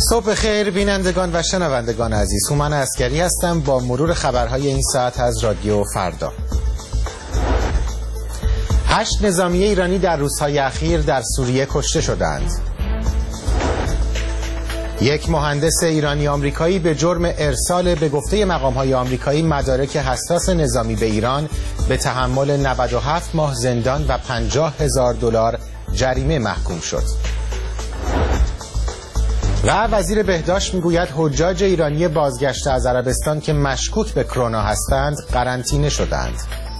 صبح خیر بینندگان و شنوندگان عزیز، هومن عسکری هستم با مرور خبرهای این ساعت از رادیو فردا. 8 نظامی ایرانی در روزهای اخیر در سوریه کشته شدند. یک مهندس ایرانی آمریکایی به جرم ارسال به گفته مقام‌های آمریکایی مدارک حساس نظامی به ایران به تحمل 97 ماه زندان و $50,000 جریمه محکوم شد. و وزیر بهداشت میگوید حجاج ایرانی بازگشته از عربستان که مشکوک به کرونا هستند قرنطینه شدند.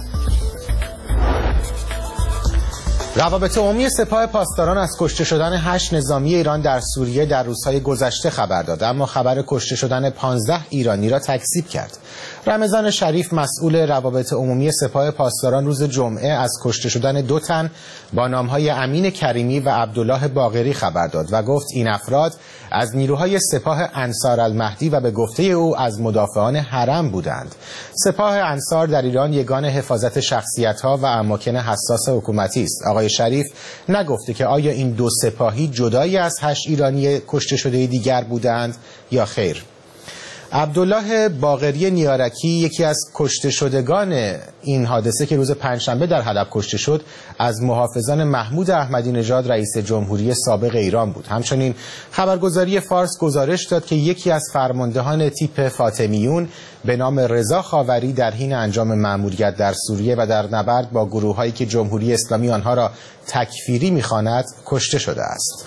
روابط عمومی سپاه پاسداران از کشته شدن 8 نظامی ایران در سوریه در روزهای گذشته خبر داد، اما خبر کشته شدن 15 ایرانی را تکذیب کرد. رمضان شریف مسئول روابط عمومی سپاه پاسداران روز جمعه از کشته شدن 2 تن با نامهای امین کریمی و عبدالله باقری خبر داد و گفت این افراد از نیروهای سپاه انصار المهدی و به گفته او از مدافعان حرم بودند. سپاه انصار در ایران یگان حفاظت شخصیت‌ها و اماکن حساس حکومتی است. آقای شریف نگفته که آیا این 2 سپاهی جدایی از 8 ایرانی کشته شده دیگر بودند یا خیر. عبدالله باقری نیارکی یکی از کشته شدگان این حادثه که روز پنجشنبه در حلب کشته شد از محافظان محمود احمدی نژاد رئیس جمهوری سابق ایران بود. همچنین خبرگزاری فارس گزارش داد که یکی از فرماندهان تیپ فاطمیون به نام رضا خاوری در حین انجام مأموریت در سوریه و در نبرد با گروه‌هایی که جمهوری اسلامی آنها را تکفیری می‌خواند کشته شده است.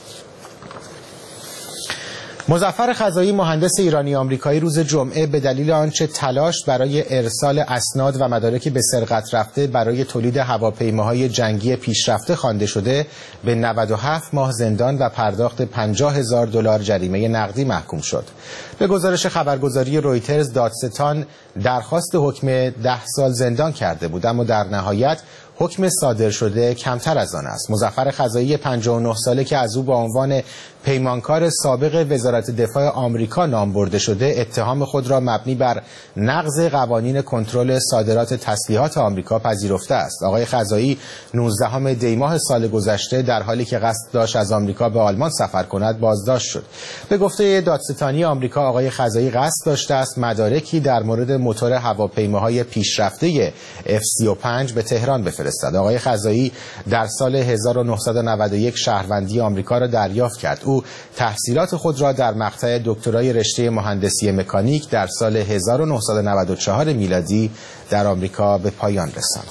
مظفر خزایی مهندس ایرانی آمریکایی روز جمعه به دلیل آنچه تلاش برای ارسال اسناد و مدارک به سرقت رفته برای تولید هواپیماهای جنگی پیشرفته خوانده شده به 97 ماه زندان و پرداخت $50,000 جریمه نقدی محکوم شد. به گزارش خبرگزاری رویترز دادستان درخواست حکم 10 سال زندان کرده بود، اما در نهایت حکم صادر شده کمتر از آن است. مظفر خزایی 59 ساله که از او با عنوان پیمانکار سابق وزارت دفاع آمریکا نام برده شده اتهام خود را مبنی بر نقض قوانین کنترل صادرات تسلیحات آمریکا پذیرفته است. آقای خزایی 19 دی ماه سال گذشته در حالی که قصد داشت از آمریکا به آلمان سفر کند بازداشت شد. به گفته دادستانی آمریکا آقای خزایی قصد داشته است مدارکی در مورد موتور هواپیماهای پیشرفته F-35 به تهران بفرستد. آقای خزایی در سال 1991 شهروندی آمریکا را دریافت کرد. او تحصیلات خود را در مقطع دکترای رشته مهندسی مکانیک در سال 1994 میلادی در آمریکا به پایان رساند.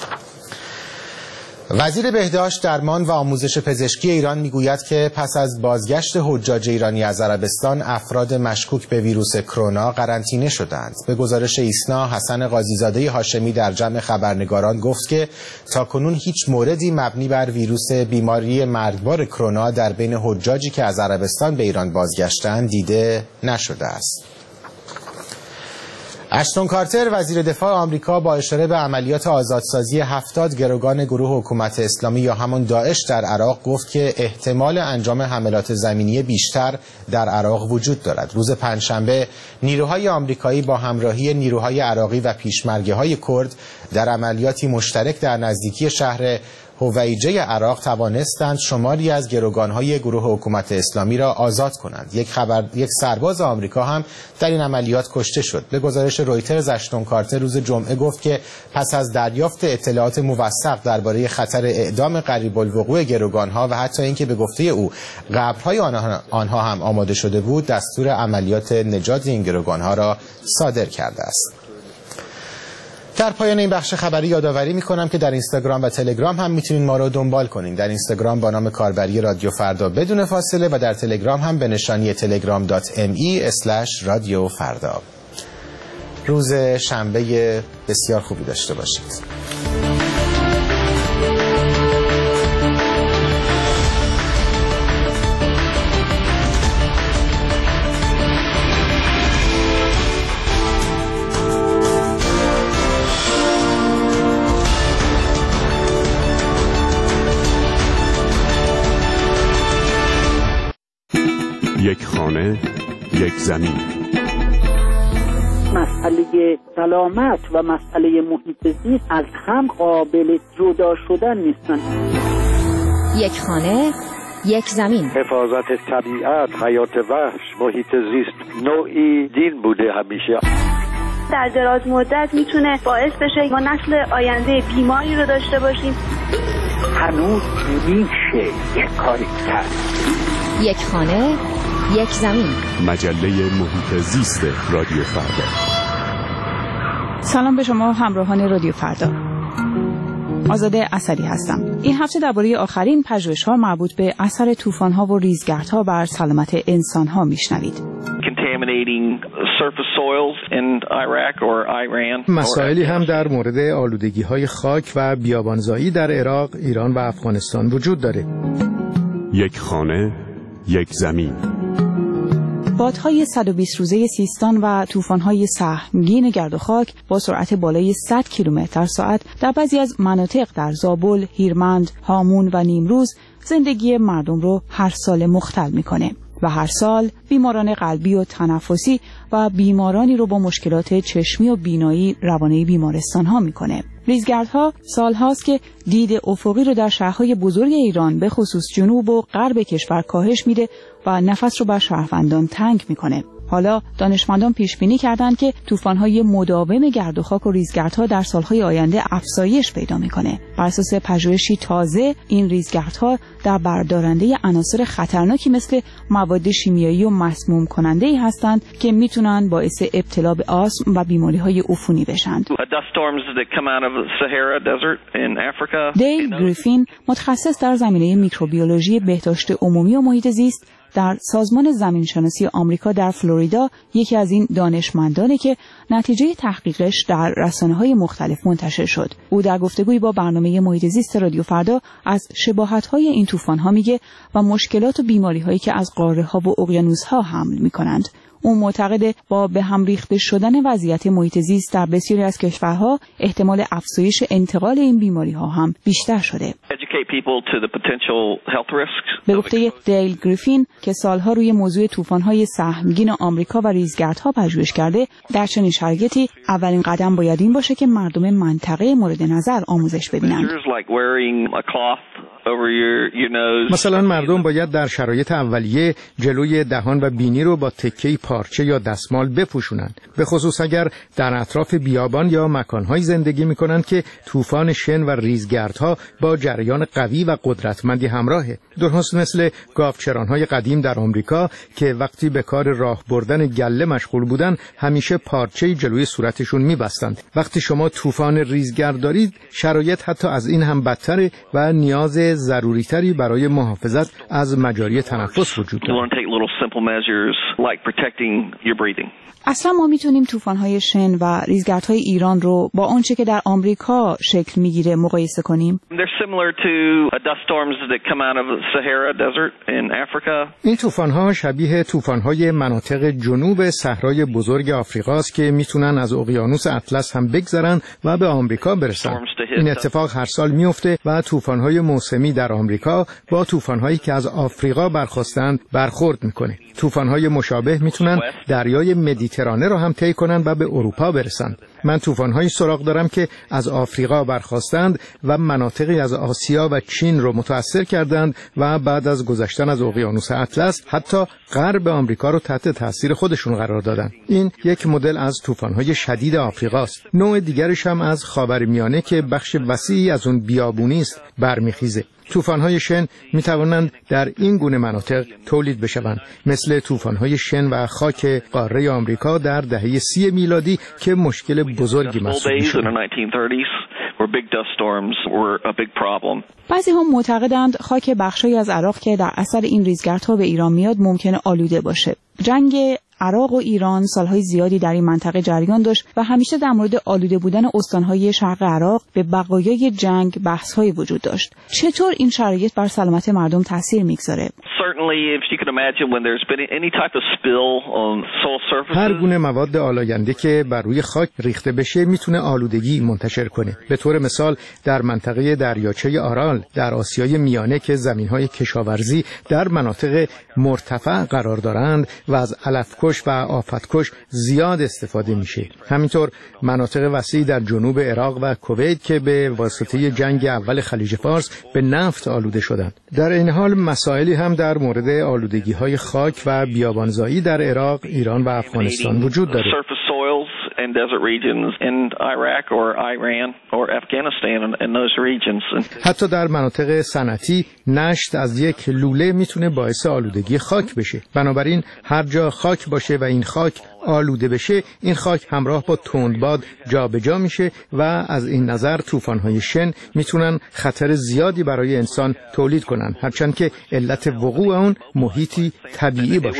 وزیر بهداشت، درمان و آموزش پزشکی ایران میگوید که پس از بازگشت حجاج ایرانی از عربستان افراد مشکوک به ویروس کرونا قرنطینه شدند. به گزارش ایسنا، حسن قاضیزاده هاشمی در جمع خبرنگاران گفت که تاکنون هیچ موردی مبنی بر ویروس بیماری مرگبار کرونا در بین حجاجی که از عربستان به ایران بازگشتند دیده نشده است. اشتون کارتر وزیر دفاع آمریکا با اشاره به عملیات آزادسازی 70 گروگان گروه حکومت اسلامی یا همان داعش در عراق گفت که احتمال انجام حملات زمینی بیشتر در عراق وجود دارد. روز پنجشنبه نیروهای آمریکایی با همراهی نیروهای عراقی و پیشمرگه‌های کرد در عملیاتی مشترک در نزدیکی شهر هویجه عراق توانستند شماری از گروگان‌های گروه حکومت اسلامی را آزاد کنند. یک سرباز آمریکا هم در این عملیات کشته شد. به گزارش رویترز اشتون کارتر روز جمعه گفت که پس از دریافت اطلاعات موثق درباره خطر اعدام قریب الوقوع گروگان‌ها و حتی اینکه به گفته او قبرهای آنها هم آماده شده بود، دستور عملیات نجات این گروگان‌ها را صادر کرده است. در پایان این بخش خبری یادآوری می‌کنم که در اینستاگرام و تلگرام هم میتونید ما رو دنبال کنید. در اینستاگرام با نام کاربری رادیو فردا بدون فاصله و در تلگرام هم به نشانی telegram.me/رادیو فردا. روز شنبه بسیار خوبی داشته باشید. یک خانه، یک زمین. مسئله سلامت و مسئله محیط زیست از هم قابل جدا شدن نیستن. یک خانه، یک زمین. حفاظت طبیعت، حیات وحش، محیط زیست نوعی دین بوده همیشه. در دراز مدت میتونه باعث بشه ما نسل آینده بیماری رو داشته باشیم. هنوز میشه یک کاری کرد. یک خانه، یک زمین. مجله محیط زیست رادیو فردا. سلام به شما همراهان رادیو فردا. آزاده اصلی هستم. این هفته درباره آخرین پژوهش‌ها مربوط به اثر طوفان‌ها و ریزگردها بر سلامت انسان‌ها میشنوید. مسائلی هم در مورد آلودگی‌های خاک و بیابانزایی در عراق، ایران و افغانستان وجود داره. یک خانه، یک زمین. بادهای 120 روزه سیستان و طوفان‌های سهمگین گرد و خاک با سرعت بالای 100 کیلومتر در ساعت در بعضی از مناطق در زابل، هیرمند، هامون و نیمروز زندگی مردم رو هر سال مختل می‌کنه و هر سال بیماران قلبی و تنفسی و بیمارانی رو با مشکلات چشمی و بینایی روانه بیمارستان‌ها می‌کنه. ریزگردها سال‌هاست که دید افقی رو در شهرهای بزرگ ایران به خصوص جنوب و غرب کشور کاهش میده و نفس رو بر شهروندان تنگ میکنه. حالا دانشمندان پیش بینی کردند که طوفان‌های مداوم گرد و خاک و ریزگردها در سال‌های آینده افزایش پیدا میکنه. بر اساس پژوهشی تازه این ریزگردها در بردارنده عناصر خطرناکی مثل مواد شیمیایی و مسموم کننده‌ای هستند که میتونن باعث ابتلا به آسم و بیماری‌های عفونی بشن. دیل گریفین متخصص در زمینه میکروبیولوژی بهداشت عمومی و محیط زیست در سازمان زمینشناسی آمریکا در فلوریدا یکی از این دانشمندانه که نتیجه تحقیقش در رسانه‌های مختلف منتشر شد. او در گفتگویی با برنامه محیط زیست رادیو فردا از شباهت‌های این طوفان‌ها میگه و مشکلات و بیماری‌هایی که از قاره‌ها و اقیانوس‌ها حمل می‌کنند. او معتقده با به هم ریخته شدن وضعیت محیط زیست در بسیاری از کشورها احتمال افزایش انتقال این بیماری‌ها هم بیشتر شده. به گفته دیل گریفین که سالها روی موضوع طوفان‌های سهمگین آمریکا و ریزگردها پژوهش کرده، در چنین شرایطی اولین قدم باید این باشه که مردم منطقه مورد نظر آموزش ببینند. مثلا مردم باید در شرایط اولیه جلوی دهان و بینی رو با تکه‌ای پارچه یا دستمال بپوشونند، به خصوص اگر در اطراف بیابان یا مکان‌های زندگی می‌کنند که طوفان شن و ریزگردها با جریان قوی و قدرتمندی همراهه. درست مثل گاوچران‌های قدیم در آمریکا که وقتی به کار راه بردن گله مشغول بودن همیشه پارچه‌ای جلوی صورتشون می‌بستند. وقتی شما طوفان ریزگرد دارید شرایط حتی از این هم بدتره و نیاز ضروری‌تری برای محافظت از مجاری تنفس وجود دارد. اصلا ما میتونیم طوفان‌های شن و ریزگردهای ایران رو با آنچه که در آمریکا شکل میگیره مقایسه کنیم؟ این طوفان‌ها شبیه طوفان‌های مناطق جنوب صحرای بزرگ آفریقاست که میتونن از اقیانوس اطلس هم بگذرن و به آمریکا برسن. این اتفاق هر سال میفته و طوفان‌های موسمی در آمریکا با طوفان‌هایی که از آفریقا برخاستند برخورد میکنه. طوفان‌های مشابه میتونن دریای مدیترانه رو هم طی کنن و به اروپا برسن. من طوفان‌هایی سراغ دارم که از آفریقا برخاستند و مناطقی از آسیا و چین رو متأثر کردند و بعد از گذشتن از اقیانوس اطلس حتی غرب آمریکا رو تحت تاثیر خودشون قرار دادن. این یک مدل از طوفان‌های شدید آفریقاست. نوع دیگرش هم از خاورمیانه که بخش وسیعی از اون بیابونی است برمیخیزه. طوفان‌های شن می‌توانند در این گونه مناطق تولید بشوند، مثل طوفان‌های شن و خاک قاره آمریکا در دهه 30 میلادی که مشکل بزرگی محسوب می‌شد. بعضی‌ها معتقدند خاک بخشی از عراق که در اثر این ریزگردها به ایران میاد ممکنه آلوده باشه. جنگ عراق و ایران سالهای زیادی در این منطقه جریان داشت و همیشه در مورد آلوده بودن استانهای شرق عراق به بقایای جنگ بحث‌های وجود داشت. چطور این شرایط بر سلامت مردم تاثیر میگذاره؟ هر گونه مواد آلاینده که بر روی خاک ریخته بشه میتونه آلودگی منتشر کنه. به طور مثال در منطقه دریاچه آرال در آسیای میانه که زمین‌های کشاورزی در مناطق مرتفع قرار دارند و از علف‌کش کش و آفتکش زیاد استفاده میشه. همینطور مناطق وسیعی در جنوب عراق و کویت که به واسطه جنگ اول خلیج فارس به نفت آلوده شدند. در این حال مسائلی هم در مورد آلودگی‌های خاک و بیابانزایی در عراق، ایران و افغانستان وجود داره. and desert regions in Iraq or Iran or Afghanistan and those regions. حتی در مناطق صنعتی نشت از یک لوله میتونه باعث آلودگی خاک بشه. بنابراین هر جا خاک باشه و این خاک آلوده بشه، این خاک همراه با تندباد جابجا میشه و از این نظر طوفان‌های شن میتونن خطر زیادی برای انسان تولید کنن، هرچند که علت وقوع اون محیطی طبیعی باشه.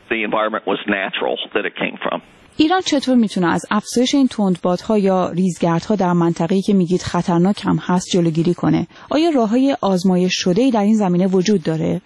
ایران چطور میتونه از افزایش این تندبادها یا ریزگردها در منطقه‌ای که میگید خطرناک هم هست جلوگیری کنه؟ آیا راه‌های آزمایش شده‌ای در این زمینه وجود داره؟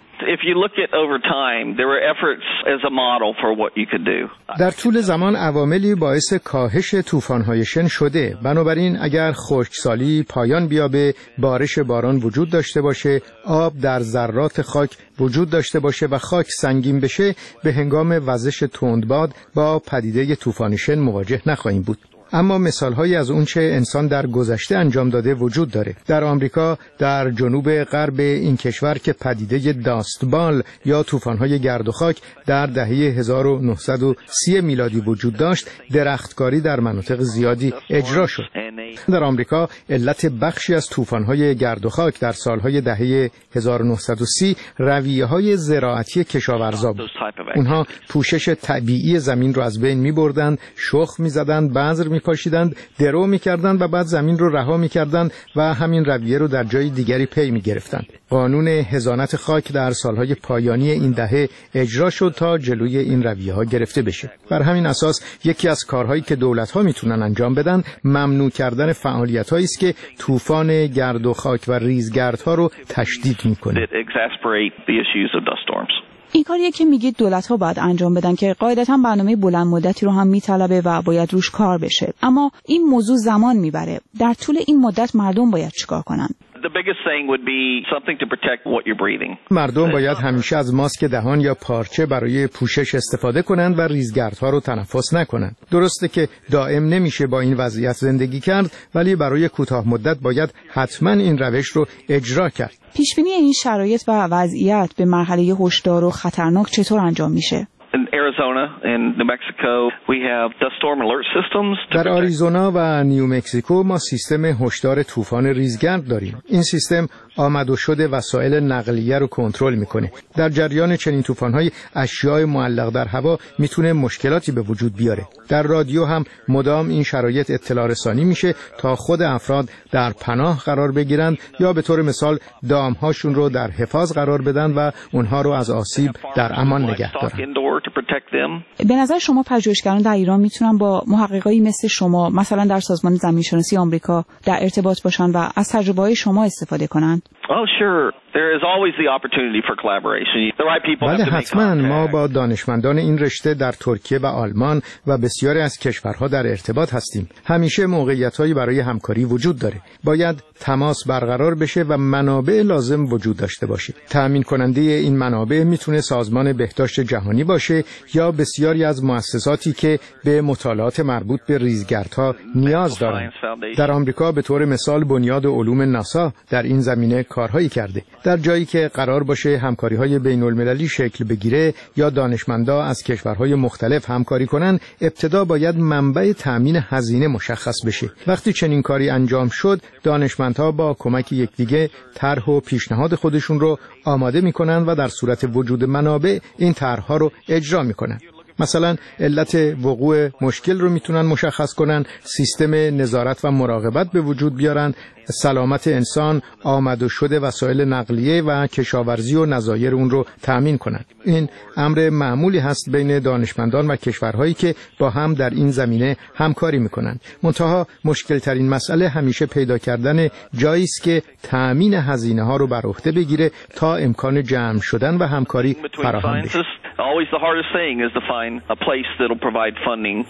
در طول زمان عواملی باعث کاهش طوفان‌های شن شده. بنابراین اگر خشکسالی پایان بیابه، بارش باران وجود داشته باشه، آب در ذرات خاک وجود داشته باشه و خاک سنگین بشه، به هنگام وزش تندباد با پدیده طوفان شن مواجه نخواهیم بود. اما مثال‌هایی از اونچه انسان در گذشته انجام داده وجود داره. در آمریکا در جنوب غرب این کشور که پدیده داستبال یا طوفان‌های گرد و خاک در دهه 1930 میلادی وجود داشت، درختکاری در مناطق زیادی اجرا شد. در آمریکا علت بخشی از طوفان‌های گرد و خاک در سال‌های دهه 1930 رویه‌های زراعتی کشاورزا بود. اونها پوشش طبیعی زمین رو از بین می‌بردند، شخم می‌زدند، بذر می‌پاشیدند، درو می‌کردند و بعد زمین رو رها می‌کردند و همین رویه رو در جای دیگری پی می‌گرفتند. قانون حضانت خاک در سال‌های پایانی این دهه اجرا شد تا جلوی این رویه‌ها گرفته بشه. بر همین اساس یکی از کارهایی که دولت‌ها میتونن انجام بدن ممنوع کردن فعالیت‌هایی است که طوفان گرد و خاک و ریزگردها رو تشدید می‌کنه. این کاریه که میگید دولت‌ها باید انجام بدن که قاعدتاً برنامه بلند مدتی رو هم میطلبه و باید روش کار بشه. اما این موضوع زمان میبره. در طول این مدت مردم باید چیکار کنن؟ مردم باید همیشه از ماسک دهان یا پارچه برای پوشش استفاده کنند و ریزگردها رو تنفس نکنند. درسته که دائم نمیشه با این وضعیت زندگی کرد، ولی برای کوتاه مدت باید حتما این روش رو اجرا کرد. پیشبینی این شرایط و وضعیت به مرحله هشدار و خطرناک چطور انجام میشه؟ در آریزونا و نیومکزیکو ما سیستم هشدار طوفان ریزگرد داریم. این سیستم آمد و شد وسایل نقلیه رو کنترل میکنه. در جریان چنین طوفان‌های اشیاء معلق در هوا میتونه مشکلاتی به وجود بیاره. در رادیو هم مدام این شرایط اطلاع رسانی میشه تا خود افراد در پناه قرار بگیرند یا به طور مثال دامهاشون رو در حفاظ قرار بدن و اونها رو از آسیب در امان نگه دارن. به نظر شما پژوهشگران در ایران میتونن با محققایی مثل شما مثلا در سازمان زمین‌شناسی آمریکا در ارتباط باشن و از تجربه‌های شما استفاده کنن؟ بله حتما. ما با دانشمندان این رشته در ترکیه و آلمان و بسیاری از کشورها در ارتباط هستیم. همیشه موقعیت‌هایی برای همکاری وجود داره. باید تماس برقرار بشه و منابع لازم وجود داشته باشه. تأمین کننده این منابع میتونه سازمان بهداشت جهانی باشه یا بسیاری از مؤسساتی که به مطالعات مربوط به ریزگردها نیاز دارند. در آمریکا به طور مثال بنیاد علوم ناسا در این زمینه کارهایی کرده. در جایی که قرار باشه همکاری‌های بین‌المللی شکل بگیره یا دانشمندا از کشورهای مختلف همکاری کنن، ابتدا باید منبع تأمین هزینه مشخص بشه. وقتی چنین کاری انجام شد، دانشمندها با کمک یکدیگه طرح و پیشنهاد خودشون رو آماده می‌کنن و در صورت وجود منابع این طرح‌ها رو اجرا می‌کنن. مثلا علت وقوع مشکل رو میتونن مشخص کنن، سیستم نظارت و مراقبت به وجود بیارن، سلامت انسان، آمد و شد وسایل نقلیه و کشاورزی و نظایر اون رو تأمین کنن. این امر معمولی هست بین دانشمندان و کشورهایی که با هم در این زمینه همکاری میکنن. منتها مشکل ترین مسئله همیشه پیدا کردن جایی است که تأمین هزینه ها رو بر عهده بگیره تا امکان جمع شدن و همکاری فراهم بشه. Always the hardest thing is to find a place that'll provide funding.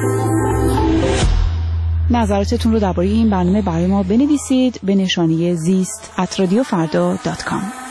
نظراتتون رو درباره این برنامه برای ما بنویسید به نشانی زیست@radiofarda.com.